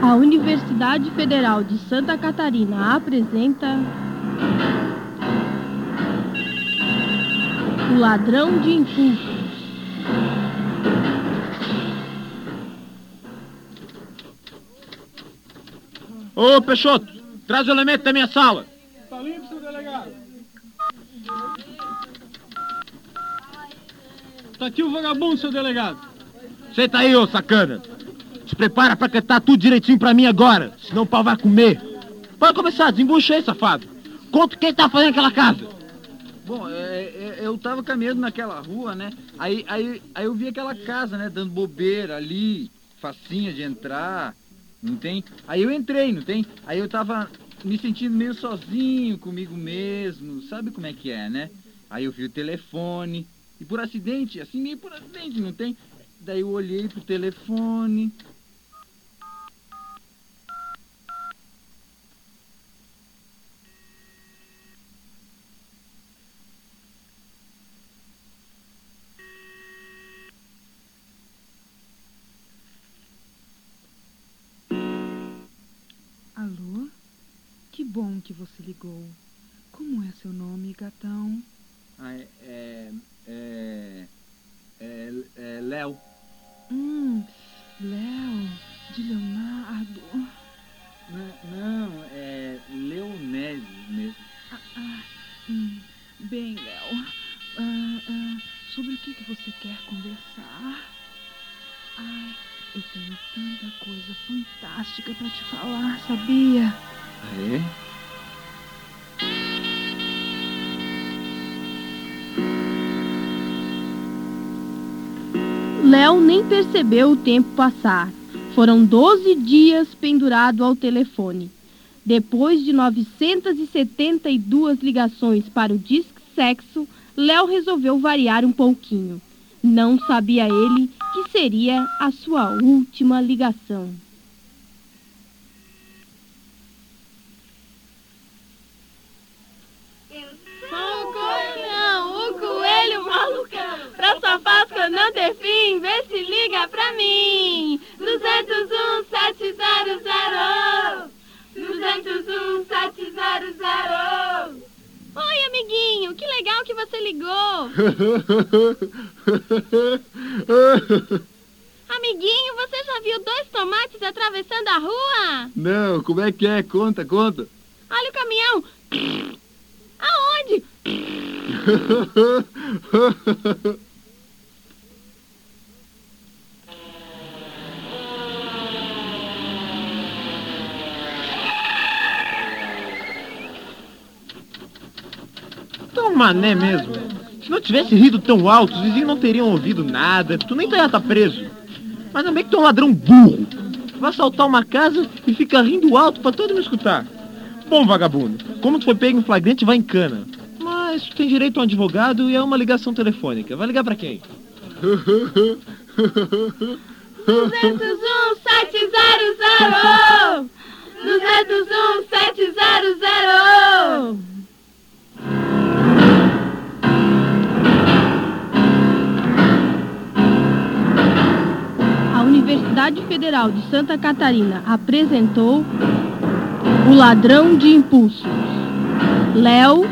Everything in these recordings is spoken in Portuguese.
A Universidade Federal de Santa Catarina apresenta O Ladrão de Impulsos. Ô, Peixoto, traz o elemento da minha sala. Tá limpo, seu delegado. Tá aqui o vagabundo, seu delegado. Senta aí, ô sacana. Se prepara pra cantar tudo direitinho pra mim agora, senão o pau vai comer. Pode começar, desembucha aí, safado. Conta quem tá fazendo aquela casa. Bom, eu tava caminhando naquela rua, né? Aí eu vi aquela casa, né? Dando bobeira ali, facinha de entrar, não tem? Aí eu entrei, não tem? Aí eu tava me sentindo meio sozinho comigo mesmo, sabe como é que é, né? Aí eu vi o telefone, e por acidente, assim meio por acidente, não tem? Daí eu olhei pro telefone. Alô? Que bom que você ligou. Como é seu nome, gatão? Léo. Léo, de Leonardo. Não, é Leonésio mesmo. Bem, Léo, sobre o que você quer conversar? Ai, eu tenho tanta coisa fantástica pra te falar, sabia? É? Léo nem percebeu o tempo passar. Foram 12 dias pendurado ao telefone. Depois de 972 ligações para o Disque Sexo, Léo resolveu variar um pouquinho. Não sabia ele que seria a sua última ligação. O coelho malucão, pra sua Páscoa não ter fim, vê se liga pra mim. 201-700. 201-700. Oi, amiguinho, que legal que você ligou. Amiguinho, você já viu 2 tomates atravessando a rua? Não, como é que é? Conta. Olha o caminhão. Aonde? Tão mané mesmo. Se não tivesse rido tão alto, os vizinhos não teriam ouvido nada. Tu nem ia estar preso. Mas também que tu é um ladrão burro. Vai assaltar uma casa e fica rindo alto pra todo mundo escutar. Bom, vagabundo, como tu foi pego em flagrante, vai em cana. Mas tu tem direito a um advogado e a uma ligação telefônica. Vai ligar pra quem? 201-700. 201-700. A Universidade Federal de Santa Catarina apresentou O Ladrão de Impulsos. Léo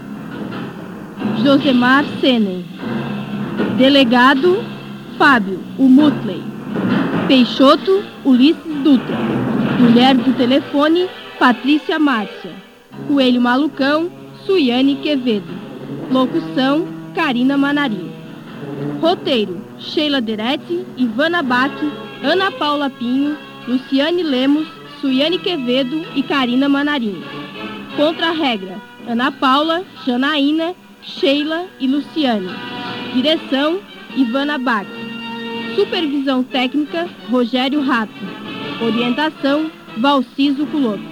Josemar Senen. Delegado Fábio, o Mutley. Peixoto, Ulisses Dutra. Mulher do telefone, Patrícia Márcia. Coelho Malucão, Suiane Quevedo. Locução, Karina Manarim. Roteiro, Sheila Deretti, Ivana Bach, Ana Paula Pinho, Luciane Lemos, Suiane Quevedo e Karina Manarim. Contra-regra, Ana Paula, Janaína, Sheila e Luciane. Direção, Ivana Bach. Supervisão técnica, Rogério Rato. Orientação, Valciso Culoto.